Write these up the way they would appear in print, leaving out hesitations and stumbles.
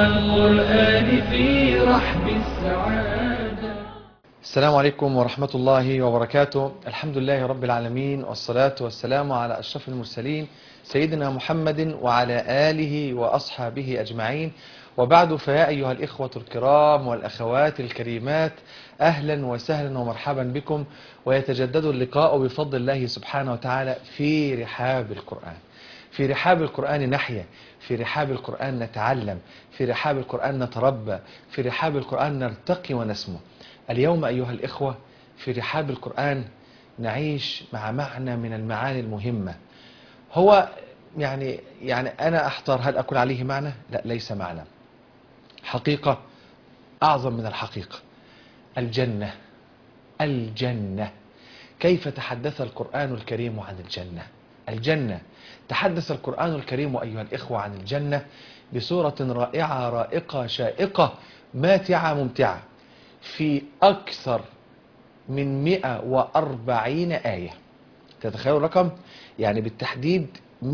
مع القرآن في رحب السعادة. السلام عليكم ورحمة الله وبركاته. الحمد لله رب العالمين، والصلاة والسلام على أشرف المرسلين سيدنا محمد وعلى آله وأصحابه أجمعين، وبعد، فيا أيها الإخوة الكرام والأخوات الكريمات، أهلا وسهلا ومرحبا بكم، ويتجدد اللقاء بفضل الله سبحانه وتعالى في رحاب القرآن. في رحاب القرآن نحيا، في رحاب القرآن نتعلم، في رحاب القرآن نتربى، في رحاب القرآن نرتقي ونسمو. اليوم أيها الإخوة في رحاب القرآن نعيش مع معنى من المعاني المهمة. هو يعني أنا أحتار هل أقول عليه معنى؟ لا، ليس معنى، حقيقة أعظم من الحقيقة. الجنة. الجنة. كيف تحدث القرآن الكريم عن الجنة؟ الجنة. تحدث القرآن الكريم أيها الإخوة عن الجنة بصورة رائعة رائقة شائقة ماتعة ممتعة في أكثر من 140 آية. تتخيلوا الرقم؟ يعني بالتحديد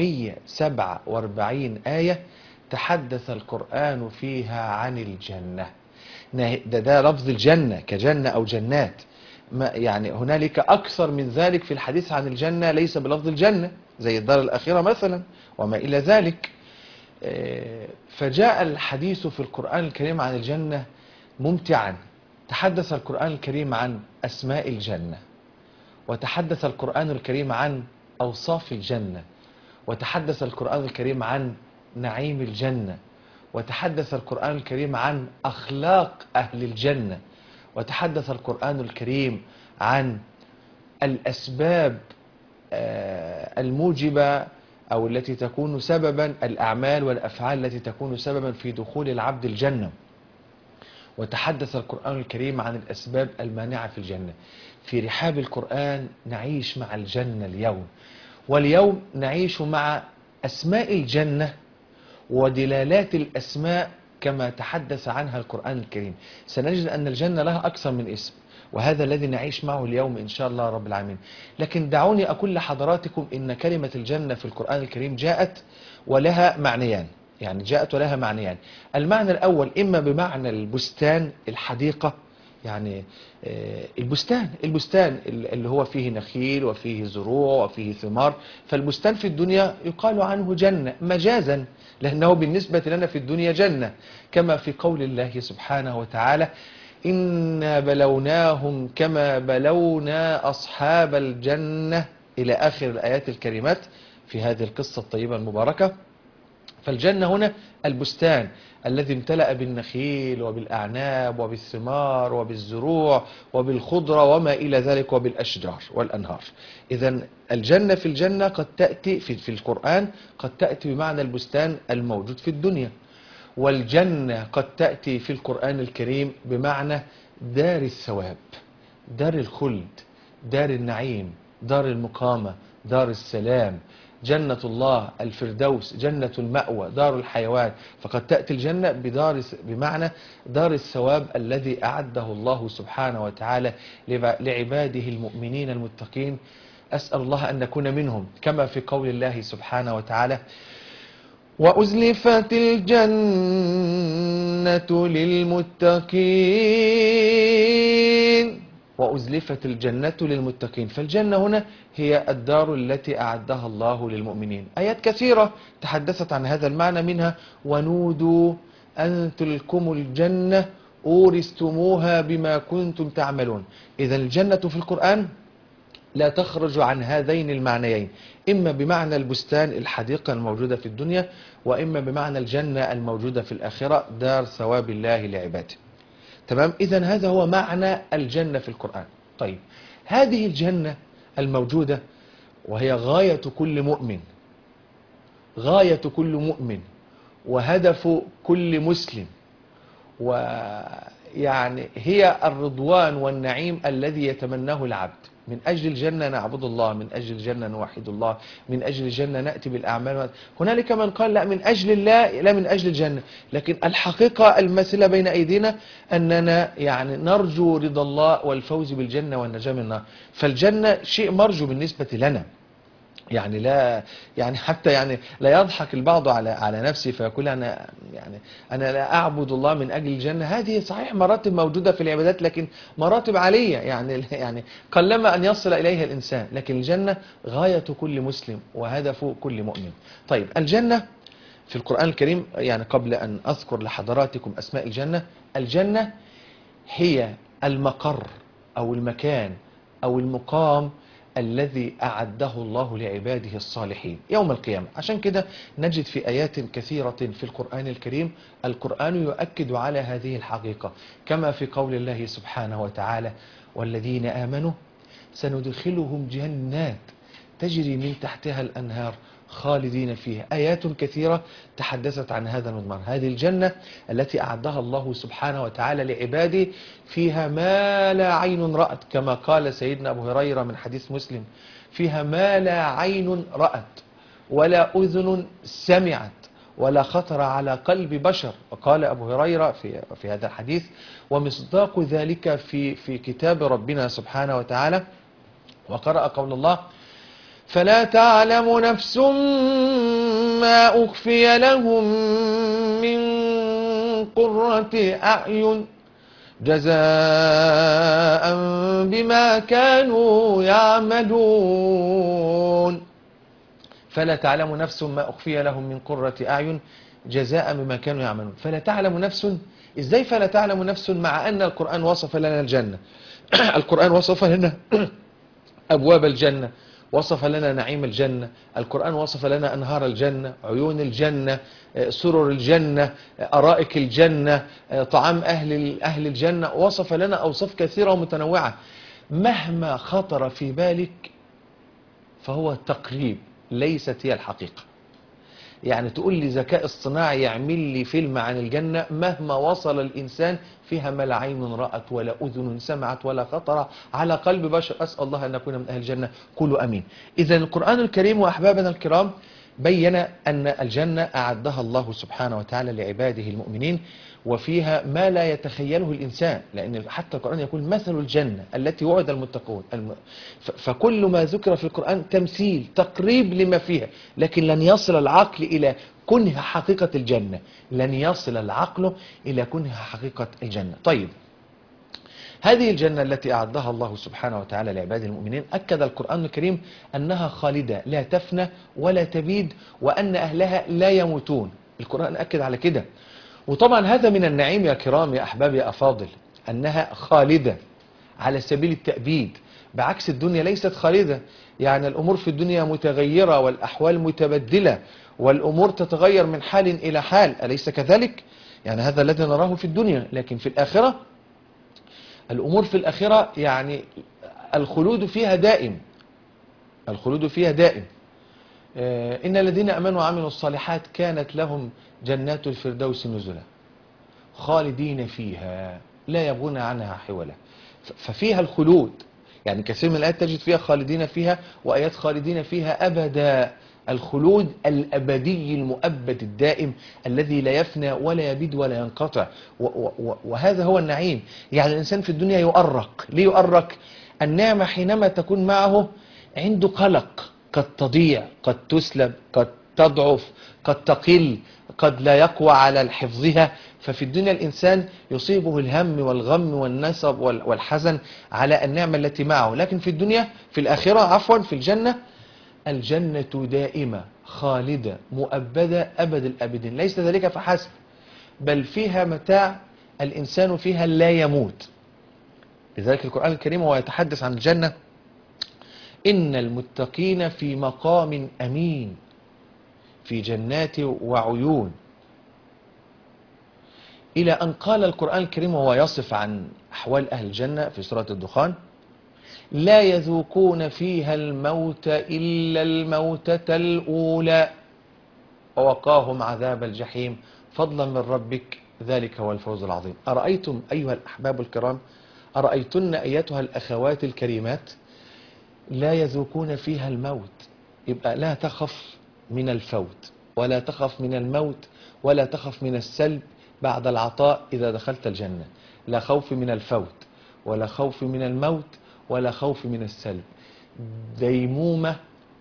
147 آية تحدث القرآن فيها عن الجنة. ده لفظ الجنة كجنة أو جنات، يعني هنالك أكثر من ذلك في الحديث عن الجنة ليس بلفظ الجنة، زي الدار الآخرة مثلا وما إلى ذلك. فجاء الحديث في القرآن الكريم عن الجنة ممتعا. تحدث القرآن الكريم عن أسماء الجنة، وتحدث القرآن الكريم عن أوصاف الجنة، وتحدث القرآن الكريم عن نعيم الجنة، وتحدث القرآن الكريم عن أخلاق أهل الجنة، وتحدث القرآن الكريم عن الأسباب الموجبة أو التي تكون سببا، الأعمال والأفعال التي تكون سببا في دخول العبد الجنة. وتحدث القرآن الكريم عن الأسباب المانعة في الجنة. في رحاب القرآن نعيش مع الجنة اليوم، واليوم نعيش مع أسماء الجنة ودلالات الأسماء كما تحدث عنها القرآن الكريم. سنجد أن الجنة لها أكثر من اسم، وهذا الذي نعيش معه اليوم إن شاء الله رب العالمين. لكن دعوني أقول لحضراتكم إن كلمة الجنة في القرآن الكريم جاءت ولها معنيان. يعني جاءت ولها معنيان. المعنى الأول إما بمعنى البستان، الحديقة، يعني البستان اللي هو فيه نخيل وفيه زروع وفيه ثمار. فالبستان في الدنيا يقال عنه جنة مجازا، لأنه بالنسبة لنا في الدنيا جنة، كما في قول الله سبحانه وتعالى: إنا بلوناهم كما بلونا أصحاب الجنة، إلى آخر الآيات الكريمات في هذه القصة الطيبة المباركة. فالجنة هنا البستان الذي امتلأ بالنخيل وبالأعناب وبالثمار وبالزروع وبالخضرة وما إلى ذلك وبالأشجار والأنهار. إذن الجنة في الجنة قد تأتي في القرآن قد تأتي بمعنى البستان الموجود في الدنيا، والجنة قد تأتي في القرآن الكريم بمعنى دار الثواب، دار الخلد، دار النعيم، دار المقامة، دار السلام، جنة الله الفردوس، جنة المأوى، دار الحيوان. فقد تأتي الجنة بمعنى دار الثواب الذي أعده الله سبحانه وتعالى لعباده المؤمنين المتقين. أسأل الله أن نكون منهم، كما في قول الله سبحانه وتعالى: وأزلفت الجنة للمتقين. وأزلفت الجنة للمتقين. فالجنة هنا هي الدار التي أعدها الله للمؤمنين. آيات كثيرة تحدثت عن هذا المعنى، منها: ونودوا أن تلكم الجنة أورثتموها بما كنتم تعملون. إذا الجنة في القرآن لا تخرج عن هذين المعنيين، إما بمعنى البستان الحديقة الموجودة في الدنيا، وإما بمعنى الجنة الموجودة في الآخرة، دار ثواب الله لعباده. تمام؟ إذن هذا هو معنى الجنة في القرآن. طيب، هذه الجنة الموجودة وهي غاية كل مؤمن، غاية كل مؤمن وهدف كل مسلم، ويعني هي الرضوان والنعيم الذي يتمناه العبد. من أجل الجنة نعبد الله، من أجل الجنة نوحد الله، من أجل الجنة نأتي بالأعمال. هنالك من قال لا، من أجل الله لا من أجل الجنة. لكن الحقيقة الماثلة بين أيدينا أننا يعني نرجو رضا الله والفوز بالجنة والنجاة من النار. فالجنة شيء مرجو بالنسبة لنا، يعني لا، يعني حتى يعني لا يضحك البعض على نفسه فيقول انا لا اعبد الله من اجل الجنه. هذه صحيح مراتب موجوده في العبادات، لكن مراتب عاليه، يعني قلما ان يصل اليها الانسان، لكن الجنه غايه كل مسلم وهدف كل مؤمن. طيب الجنه في القران الكريم، يعني قبل ان اذكر لحضراتكم اسماء الجنه، الجنه هي المقر أو المكان أو المقام الذي أعده الله لعباده الصالحين يوم القيامة. عشان كده نجد في آيات كثيرة في القرآن الكريم القرآن يؤكد على هذه الحقيقة، كما في قول الله سبحانه وتعالى: والذين آمنوا سندخلهم جنات تجري من تحتها الأنهار خالدين فيها. آيات كثيرة تحدثت عن هذا المضمار. هذه الجنة التي أعدها الله سبحانه وتعالى لعباده فيها ما لا عين رأت، كما قال سيدنا أبو هريرة من حديث مسلم: فيها ما لا عين رأت ولا أذن سمعت ولا خطر على قلب بشر. وقال أبو هريرة في هذا الحديث: ومصداق ذلك في كتاب ربنا سبحانه وتعالى. وقرأ قول الله: فلا تعلم نفس ما أخفي لهم من قرة أعين جزاء بما كانوا يعملون. فلا تعلم نفس ما أخفي لهم من قرة أعين جزاء بما كانوا يعملون. فلا تعلم نفس، إزاي فلا تعلم نفس مع أن القرآن وصف لنا الجنة؟ القرآن وصف لنا أبواب الجنة، وصف لنا نعيم الجنة، القرآن وصف لنا أنهار الجنة، عيون الجنة، سرر الجنة، أرائك الجنة، طعام أهل الجنة، وصف لنا أوصاف كثيرة ومتنوعة. مهما خطر في بالك فهو تقريب، ليست هي الحقيقة. يعني تقول لي ذكاء اصطناعي يعمل لي فيلم عن الجنة، مهما وصل الإنسان فيها ما لا عين رأت ولا أذن سمعت ولا خطر على قلب بشر. أسأل الله أن نكون من أهل الجنة، قولوا أمين. إذا القرآن الكريم وأحبابنا الكرام بين أن الجنة أعدها الله سبحانه وتعالى لعباده المؤمنين، وفيها ما لا يتخيله الإنسان، لأن حتى القرآن يقول: مثل الجنة التي وعد المتقون. فكل ما ذكر في القرآن تمثيل، تقريب لما فيها، لكن لن يصل العقل إلى كنه حقيقة الجنة، لن يصل العقل إلى كنه حقيقة الجنة. طيب، هذه الجنة التي أعدها الله سبحانه وتعالى لعباده المؤمنين أكد القرآن الكريم أنها خالدة لا تفنى ولا تبيد، وأن أهلها لا يموتون. القرآن أكد على كده. وطبعا هذا من النعيم يا كرام يا أحبابي يا أفاضل، أنها خالدة على سبيل التأبيد، بعكس الدنيا ليست خالدة. يعني الأمور في الدنيا متغيرة والأحوال متبدلة والأمور تتغير من حال إلى حال، أليس كذلك؟ يعني هذا الذي نراه في الدنيا، لكن في الآخرة الأمور في الآخرة يعني الخلود فيها دائم، الخلود فيها دائم. إن الذين أمنوا وعملوا الصالحات كانت لهم جنات الفردوس نزلا خالدين فيها لا يبغون عنها حولا. ففيها الخلود، يعني كثير من الآيات تجد فيها خالدين فيها، وآيات خالدين فيها أبدا. الخلود الأبدي المؤبد الدائم الذي لا يفنى ولا يبيد ولا ينقطع، وهذا هو النعيم. يعني الإنسان في الدنيا يؤرق. ليه يؤرق؟ النعمة حينما تكون معه عنده قلق، قد تضيع، قد تسلب، قد تضعف، قد تقل، قد لا يقوى على حفظها. ففي الدنيا الإنسان يصيبه الهم والغم والنسب والحزن على النعمة التي معه. لكن في الدنيا، في الآخرة عفوا، في الجنة، الجنة دائمة خالدة مؤبدة أبد الأبدين. ليس ذلك فحسب، بل فيها متاع الإنسان فيها لا يموت. لذلك القرآن الكريم وهو يتحدث عن الجنة: إن المتقين في مقام أمين في جنات وعيون، إلى أن قال القرآن الكريم وهو يصف عن أحوال أهل الجنة في سورة الدخان: لا يذوقون فيها الموت إلا الموتة الأولى ووقاهم عذاب الجحيم فضلا من ربك ذلك هو الفوز العظيم. أرأيتم أيها الأحباب الكرام، أرأيتن أيتها الأخوات الكريمات، لا يذوقون فيها الموت، يبقى لا تخف من الفوت ولا تخف من الموت ولا تخف من السلب بعد العطاء إذا دخلت الجنة. لا خوف من الفوت ولا خوف من الموت ولا خوف من السلب، ديمومة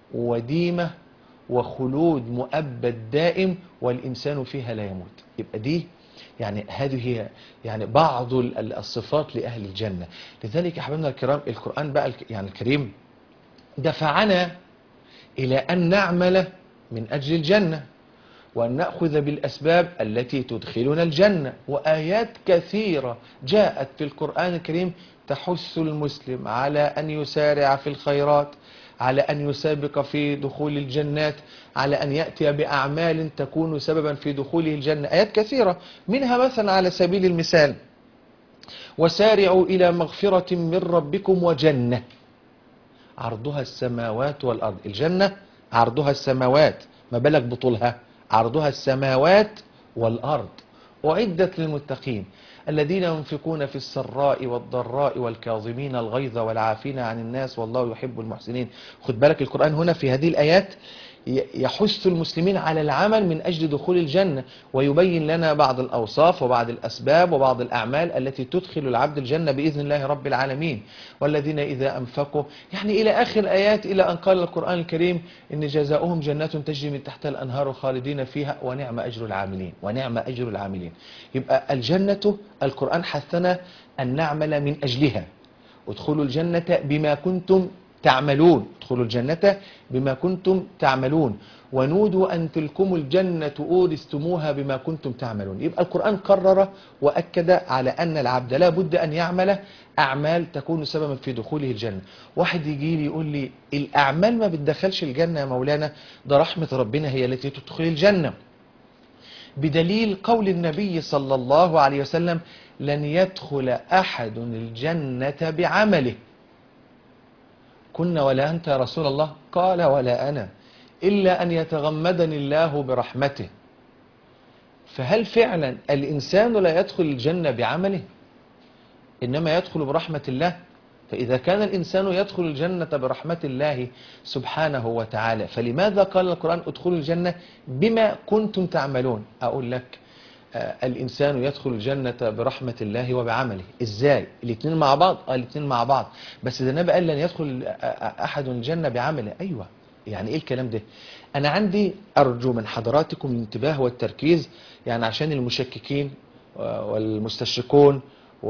وديمة وخلود مؤبد دائم والإنسان فيها لا يموت. يبقى دي يعني هذه هي يعني بعض الصفات لأهل الجنة. لذلك يا حبيبنا الكرام القرآن بقى يعني الكريم دفعنا إلى أن نعمل من أجل الجنة وأن نأخذ بالأسباب التي تدخلنا الجنة. وآيات كثيرة جاءت في القرآن الكريم تحث المسلم على أن يسارع في الخيرات، على أن يسابق في دخول الجنات، على أن يأتي بأعمال تكون سببا في دخوله الجنة. آيات كثيرة، منها مثلا على سبيل المثال وسارعوا إلى مغفرة من ربكم وجنة عرضها السماوات والأرض. الجنة عرضها السماوات، ما بالك بطولها، عرضها السماوات والأرض، أعدت للمتقين الذين ينفقون في السراء والضراء والكاظمين الغيظ والعافين عن الناس والله يحب المحسنين. خد بالك القرآن هنا في هذه الآيات يحث المسلمين على العمل من أجل دخول الجنة، ويبين لنا بعض الأوصاف وبعض الأسباب وبعض الأعمال التي تدخل العبد الجنة بإذن الله رب العالمين. والذين إذا أنفقوا يعني إلى آخر الآيات، إلى أن قال القرآن الكريم إن جزاؤهم جنات تجري من تحتها الأنهار خالدين فيها ونعم أجر العاملين، ونعم أجر العاملين. يبقى الجنة القرآن حثنا أن نعمل من أجلها. ادخلوا الجنة بما كنتم تعملون، ادخلوا الجنة بما كنتم تعملون ونودوا أن تلكم الجنة أورثتموها بما كنتم تعملون. يبقى القرآن قرر وأكد على أن العبد لا بد أن يعمل أعمال تكون سببا في دخوله الجنة. واحد يجي لي يقول لي الأعمال ما بتدخلش الجنة يا مولانا، ده رحمة ربنا هي التي تدخل الجنة، بدليل قول النبي صلى الله عليه وسلم لن يدخل أحد الجنة بعمله. كنا ولا أنت يا رسول الله؟ قال ولا أنا، إلا أن يتغمدني الله برحمته. فهل فعلا الإنسان لا يدخل الجنة بعمله إنما يدخل برحمة الله؟ فإذا كان الإنسان يدخل الجنة برحمة الله سبحانه وتعالى، فلماذا قال القرآن ادخلوا الجنة بما كنتم تعملون؟ أقول لك الإنسان يدخل الجنة برحمة الله وبعمله. إزاي؟ الاثنين مع بعض؟ الاثنين مع بعض، بس ده النبي قال لن يدخل أحد الجنة بعمله. أيوة، يعني إيه الكلام ده؟ أنا عندي أرجو من حضراتكم الانتباه والتركيز، يعني عشان المشككين والمستشركون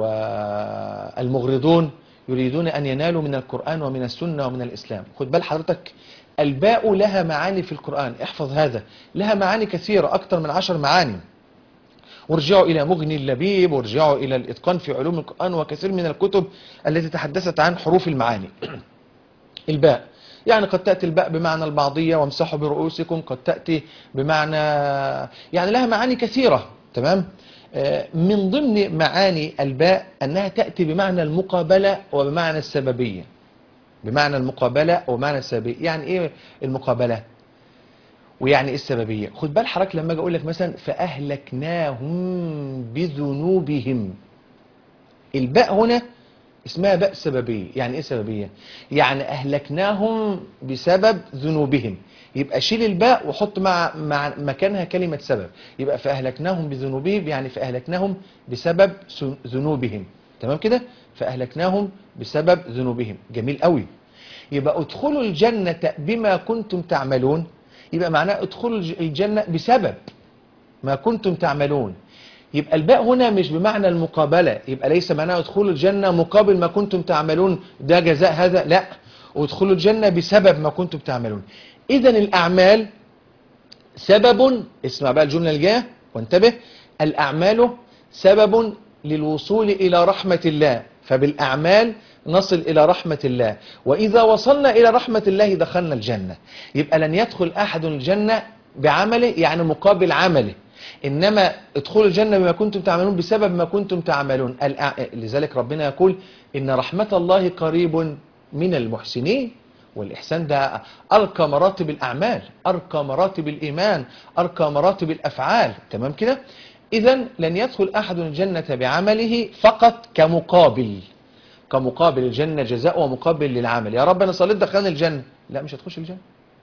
والمغرضون يريدون أن ينالوا من القرآن ومن السنة ومن الإسلام. خد بال حضرتك، الباء لها معاني في القرآن، احفظ هذا، لها معاني كثيرة أكثر من 10 معاني. وارجعوا إلى مغني اللبيب، وارجعوا إلى الإتقان في علوم القرآن وكثير من الكتب التي تحدثت عن حروف المعاني. الباء يعني قد تأتي الباء بمعنى البعضية وامسحوا برؤوسكم، قد تأتي بمعنى يعني لها معاني كثيرة. تمام؟ من ضمن معاني الباء أنها تأتي بمعنى المقابلة وبمعنى السببية. بمعنى المقابلة ومعنى السببية. يعني إيه المقابلة؟ ويعني إيه السببية؟ خد بال حضرتك لما أجي أقول لك مثلا فأهلكناهم بذنوبهم، الباء هنا اسمها باء سببية. يعني إيه سببية؟ يعني أهلكناهم بسبب ذنوبهم. يبقى شيل الباء وحط مع مكانها كلمة سبب، يبقى فأهلكناهم بذنوبهم يعني فأهلكناهم بسبب ذنوبهم. تمام كده؟ فأهلكناهم بسبب ذنوبهم. جميل قوي. يبقى ادخلوا الجنة بما كنتم تعملون، يبقى معناه ادخلوا الجنة بسبب ما كنتم تعملون. يبقى الباء هنا مش بمعنى المقابلة، يبقى ليس معناه ادخلوا الجنة مقابل ما كنتم تعملون، ده جزاء هذا، لا، ادخلوا الجنة بسبب ما كنتم تعملون. إذن الأعمال سبب، اسمع بقى الجملة اللي جايه وانتبه، الأعمال سبب للوصول إلى رحمة الله، فبالأعمال نصل إلى رحمة الله، وإذا وصلنا إلى رحمة الله دخلنا الجنة. يبقى لن يدخل أحد الجنة بعمله يعني مقابل عمله، إنما ادخلوا الجنة بما كنتم تعملون بسبب ما كنتم تعملون. لذلك ربنا يقول إن رحمة الله قريب من المحسنين. والإحسان ده أرقى مراتب الأعمال، أرقى مراتب الإيمان، أرقى مراتب الأفعال. تمام كده؟ إذن لن يدخل أحد الجنة بعمله فقط كمقابل، كمقابل الجنة جزاء ومقابل للعمل. يا رب أنا صليت دخلنا الجنة، لا مش هتخش الجنة.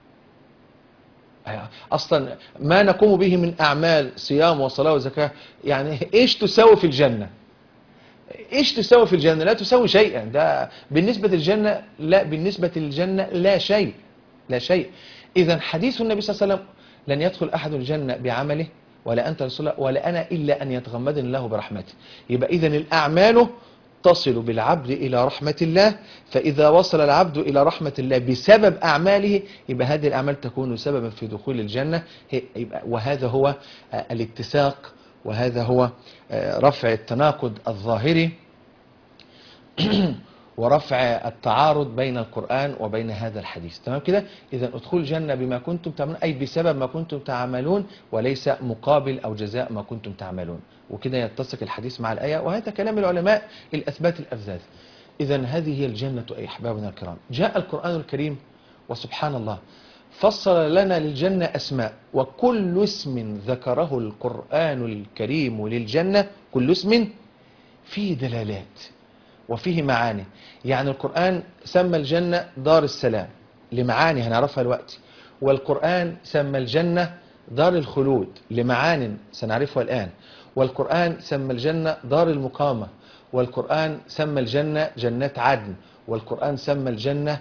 أصلا ما نقوم به من أعمال صيام وصلاة وزكاة يعني إيش تساوي في الجنة؟ إيش تساوي في الجنة؟ لا تساوي شيئا. ده بالنسبة للجنة، لا، بالنسبة للجنة لا شيء. لا شيء. إذا حديث النبي صلى الله عليه وسلم لن يدخل أحد الجنة بعمله ولا أنت رسول الله ولا أنا إلا أن يتغمدني الله برحمته. يبقى إذا الأعمال تصل بالعبد إلى رحمة الله، فإذا وصل العبد إلى رحمة الله بسبب أعماله يبقى هذه الأعمال تكون سببا في دخول الجنة. وهذا هو الاتساق، وهذا هو رفع التناقض الظاهري ورفع التعارض بين القرآن وبين هذا الحديث. تمام كده؟ إذا ادخلوا الجنة بما كنتم تعملون، أي بسبب ما كنتم تعملون وليس مقابل أو جزاء ما كنتم تعملون. وكده يتسق الحديث مع الآية، وهذا كلام العلماء الأثبات الأفذاذ. إذا هذه هي الجنة أي أحبابنا الكرام. جاء القرآن الكريم وسبحان الله فصل لنا للجنة أسماء، وكل اسم ذكره القرآن الكريم للجنة كل اسم فيه دلالات وفيه معاني. يعني القرآن سمى الجنة دار السلام لمعاني هنعرفها الوقت، والقرآن سمى الجنة دار الخلود لمعان سنعرفها الآن، والقرآن سمى الجنة دار المقامة، والقرآن سمى الجنة جنات عدن، والقرآن سمى الجنة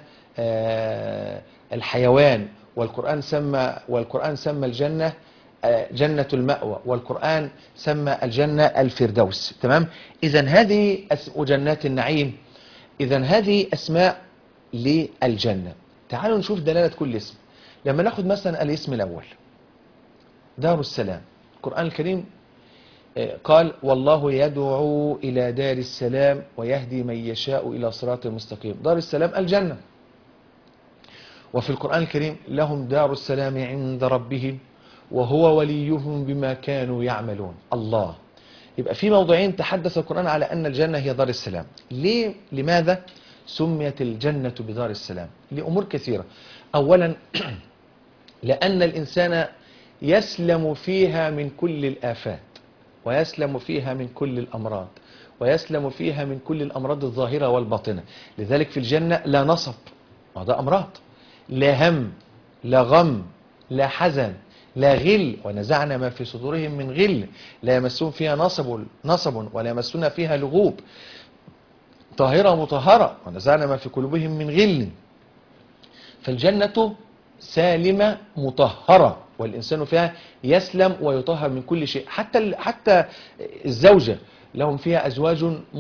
الحيوان، والقرآن سمى الجنة جنة المأوى، والقرآن سمى الجنة الفردوس. تمام؟ إذا هذه جنات النعيم. إذا هذه أسماء للجنة. تعالوا نشوف دلالة كل اسم. لما ناخد مثلا الاسم الأول دار السلام، القرآن الكريم قال والله يدعو إلى دار السلام ويهدي من يشاء إلى صراط مستقيم. دار السلام الجنة. وفي القرآن الكريم لهم دار السلام عند ربهم وهو وليهم بما كانوا يعملون. الله. يبقى في موضعين تحدث القرآن على أن الجنة هي دار السلام. لماذا سميت الجنة بدار السلام؟ لأمور كثيرة. أولا لأن الإنسان يسلم فيها من كل الآفات، ويسلم فيها من كل الأمراض، ويسلم فيها من كل الأمراض الظاهرة والباطنة. لذلك في الجنة لا نصب، وهذا أمراض، لا هم، لا غم، لا حزن، لا غل، ونزعنا ما في صدورهم من غل، لا يمسون فيها نصب ولا يمسون فيها لغوب، طاهرة مطهرة، ونزعنا ما في قلوبهم من غل. فالجنة سالمة مطهرة، والإنسان فيها يسلم ويطهر من كل شيء. حتى الزوجة لهم فيها أزواج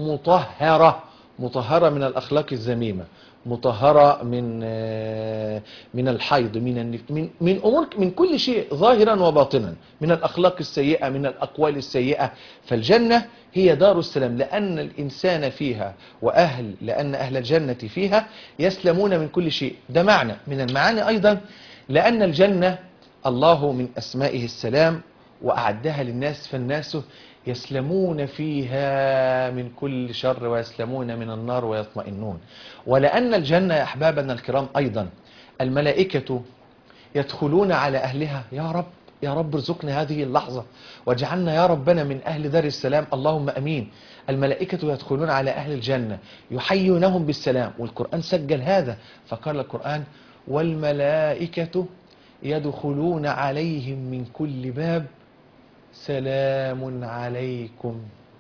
مطهرة من الأخلاق الذميمة، مطهرة من الحيض، من أمور، من كل شيء ظاهرا وباطنا، من الأخلاق السيئة، من الأقوال السيئة. فالجنة هي دار السلام لأن الإنسان فيها لأن أهل الجنة فيها يسلمون من كل شيء. ده معنى من المعاني. أيضا لأن الجنة الله من أسمائه السلام وأعدها للناس، فالناس يسلمون فيها من كل شر ويسلمون من النار ويطمئنون. ولأن الجنة يا أحبابنا الكرام أيضا الملائكة يدخلون على أهلها. يا رب يا رب ارزقنا هذه اللحظة واجعلنا يا ربنا من أهل دار السلام، اللهم أمين. الملائكة يدخلون على أهل الجنة يحيونهم بالسلام، والقرآن سجل هذا فقال القرآن والملائكة يدخلون عليهم من كل باب سلام عليكم،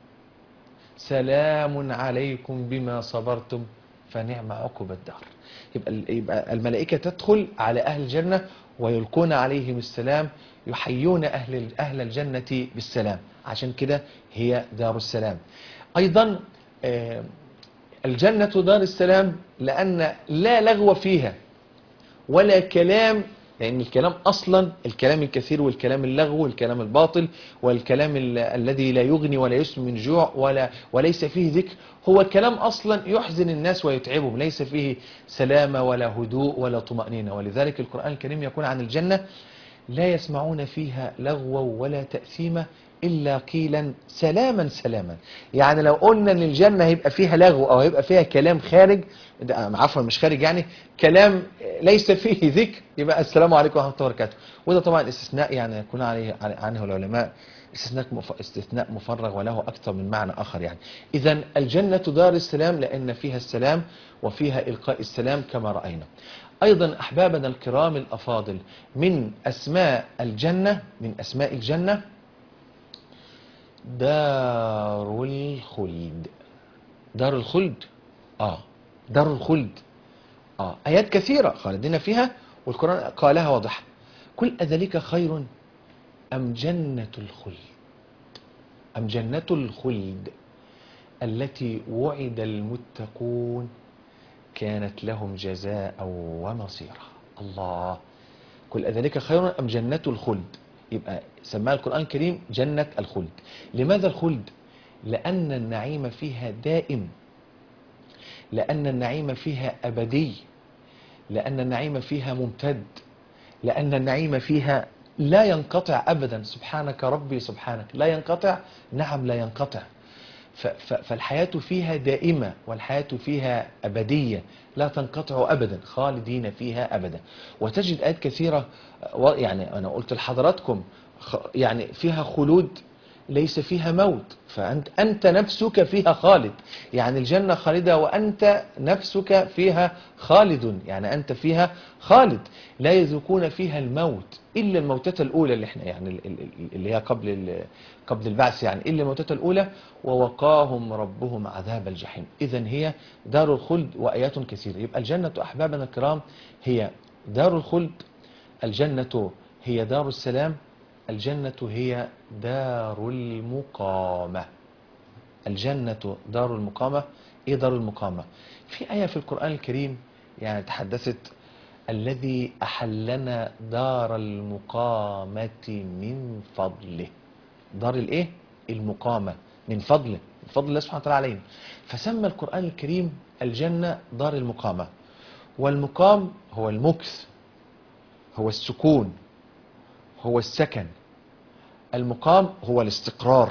سلام عليكم بما صبرتم فنعم عقب الدار. يبقى الملائكة تدخل على أهل الجنة ويلقون عليهم السلام، يحيون أهل الجنة بالسلام. عشان كده هي دار السلام. أيضا الجنة دار السلام لأن لا لغو فيها ولا كلام، لأن الكلام أصلا الكلام الكثير والكلام اللغو والكلام الباطل والكلام الذي لا يغني ولا يسمن من جوع وليس فيه ذكر هو كلام أصلا يحزن الناس ويتعبهم، ليس فيه سلامة ولا هدوء ولا طمأنينة. ولذلك القرآن الكريم يقول عن الجنة لا يسمعون فيها لغوا ولا تأثيما إلا قيلا سلاما سلاما. يعني لو قلنا ان الجنة هيبقى فيها لغو او هيبقى فيها كلام خارج، عفوا مش خارج، يعني كلام ليس فيه ذكر، يبقى السلام عليكم ورحمة الله وبركاته. وده طبعا استثناء يعني يكون عنه العلماء استثناء مفرغ وله أكثر من معنى آخر. يعني إذا الجنة دار السلام لأن فيها السلام وفيها إلقاء السلام كما رأينا. أيضا أحبابنا الكرام الأفاضل من أسماء الجنة، من أسماء الجنة دار الخلد. دار الخلد دار الخلد آيات كثيرة خالدين فيها والقرآن قالها واضحة. قل أذلك خير أم جنة الخلد، أم جنة الخلد التي وعد المتقون كانت لهم جزاء ومصيرا. الله، قل أذلك خير أم جنة الخلد، يبقى سماها القرآن الكريم جنة الخلد. لماذا الخلد؟ لأن النعيم فيها دائم، لأن النعيم فيها أبدي، لأن النعيم فيها ممتد، لأن النعيم فيها لا ينقطع أبدا. سبحانك ربي سبحانك، لا ينقطع، نعم لا ينقطع. فالحياة فيها دائمة، والحياة فيها أبدية لا تنقطع أبدا، خالدين فيها أبدا. وتجد آيات كثيرة، يعني أنا قلت لحضراتكم يعني فيها خلود ليس فيها موت، فأنت نفسك فيها خالد، يعني الجنة خالدة وأنت نفسك فيها خالد، يعني أنت فيها خالد. لا يذوقون فيها الموت إلا الموتة الأولى اللي احنا يعني اللي هي قبل البعث، يعني إلا الموتة الأولى، ووقاهم ربهم عذاب الجحيم. إذن هي دار الخلد وآيات كثيرة. يبقى الجنة أحبابنا الكرام هي دار الخلد، الجنة هي دار السلام، الجنة هي دار المقامة. الجنة دار المقامة. ايه دار المقامة؟ في آية في القرآن الكريم يعني تحدثت الذي أحلنا دار المقامة من فضله. دار الايه؟ المقامة، من فضله، من فضل الله سبحانه وتعالى علينا. فسمى القرآن الكريم الجنة دار المقامة. والمقام هو المكث، هو السكون، هو السكن. المقام هو الاستقرار،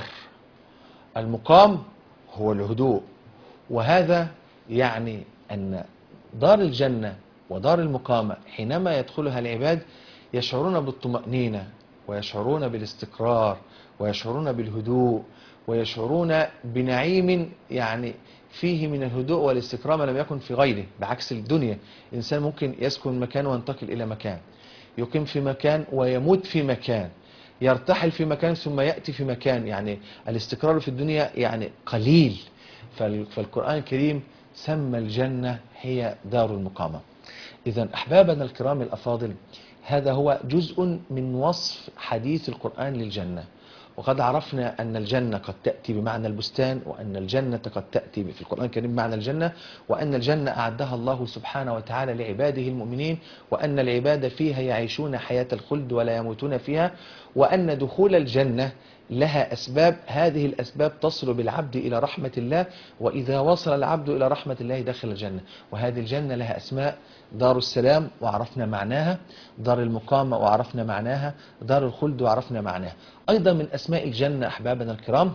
المقام هو الهدوء. وهذا يعني أن دار الجنة ودار المقامة حينما يدخلها العباد يشعرون بالطمأنينة، ويشعرون بالاستقرار، ويشعرون بالهدوء، ويشعرون بنعيم يعني فيه من الهدوء والاستقرار ما لم يكن في غيره. بعكس الدنيا، الإنسان ممكن يسكن مكان وينتقل إلى مكان، يقيم في مكان ويموت في مكان، يرتحل في مكان ثم يأتي في مكان، يعني الاستقرار في الدنيا يعني قليل. فالقرآن الكريم سمى الجنة هي دار المقامة. إذا أحبابنا الكرام الأفاضل، هذا هو جزء من وصف حديث القرآن للجنة. وقد عرفنا أن الجنة قد تأتي بمعنى البستان، وأن الجنة قد تأتي في القرآن الكريم بمعنى الجنة، وأن الجنة أعدها الله سبحانه وتعالى لعباده المؤمنين، وأن العباد فيها يعيشون حياة الخلد ولا يموتون فيها، وأن دخول الجنة لها أسباب، هذه الأسباب تصل بالعبد إلى رحمة الله، وإذا وصل العبد إلى رحمة الله دخل الجنة. وهذه الجنة لها أسماء: دار السلام وعرفنا معناها، دار المقامة وعرفنا معناها، دار الخلد وعرفنا معناها. أيضا من أسماء الجنة أحبابنا الكرام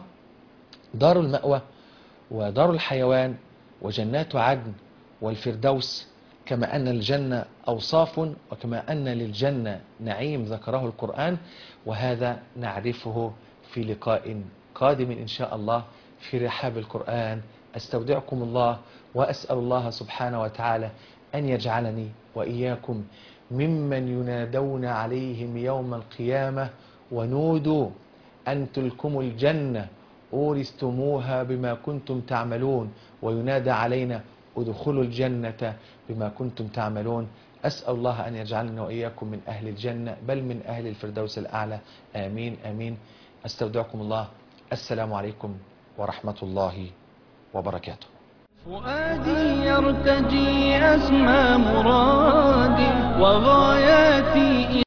دار المأوى، ودار الحيوان، وجنات عدن، والفردوس. كما أن الجنة أوصاف، وكما أن للجنة نعيم ذكره القرآن. وهذا نعرفه في لقاء قادم إن شاء الله في رحاب القرآن. أستودعكم الله، وأسأل الله سبحانه وتعالى أن يجعلني وإياكم ممن ينادون عليهم يوم القيامة ونودوا أن تلكم الجنة أورثتموها بما كنتم تعملون، وينادى علينا ادخلوا الجنة بما كنتم تعملون. أسأل الله أن يجعلنا وإياكم من أهل الجنة، بل من أهل الفردوس الأعلى. آمين آمين. أستودعكم الله. السلام عليكم ورحمة الله وبركاته. فؤادي يرتجي أسمى مرادي وغاياتي